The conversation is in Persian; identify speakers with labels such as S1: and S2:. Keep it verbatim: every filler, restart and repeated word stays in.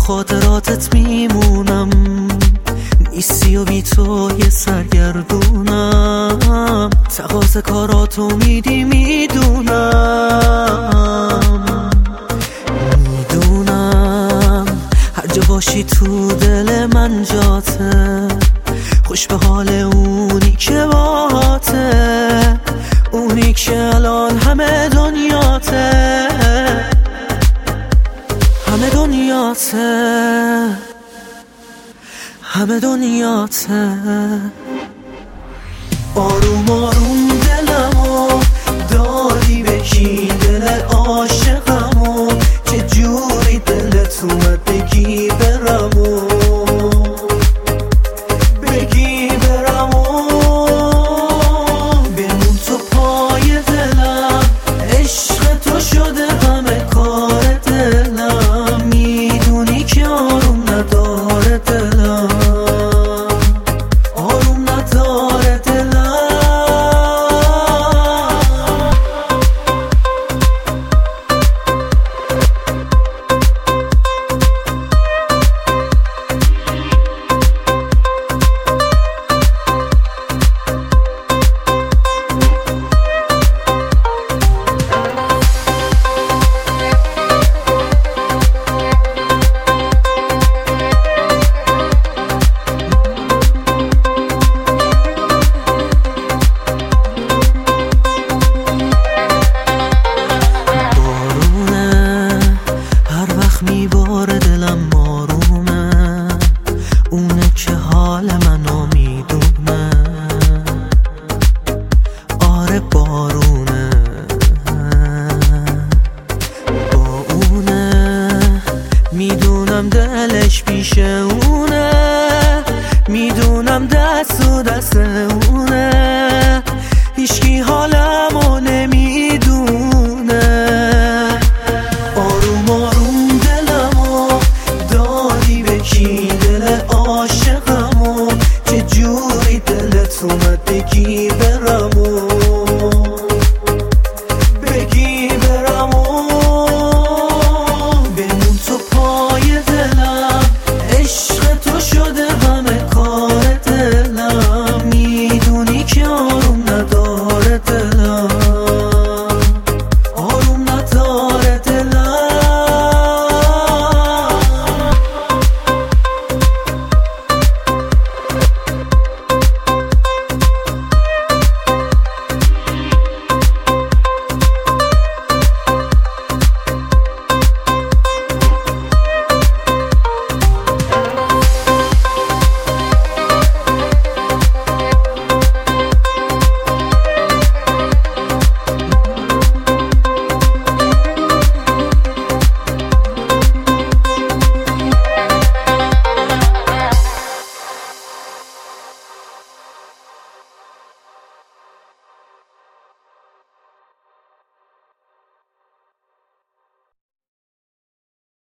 S1: خاطراتت میمونم، نیستی و بی تو یه سرگردونم، تقاضا کاراتو میدی میدونم، میدونم هر جا باشی تو دل من جاته، خوش به حال اونی که باهاته، اونی که الان همه دنیاته، همه دنیاته، همه دنیاته. آروم آروم دلمو داری بگی، دل عاشقمو چه جوری دلت اومد بگی برمو، بگی برمو، بمون تو پای دلم، عشق تو شده همه کار دلم، میدونی که آروم نداره دلم، آروم نداره دلم. میباره دلم آرومه، اونه که حال منو میدونه، آره بارونه با اونه، میدونم دلش پیش اونه، میدونم دست و دست اونه، هیچکی حال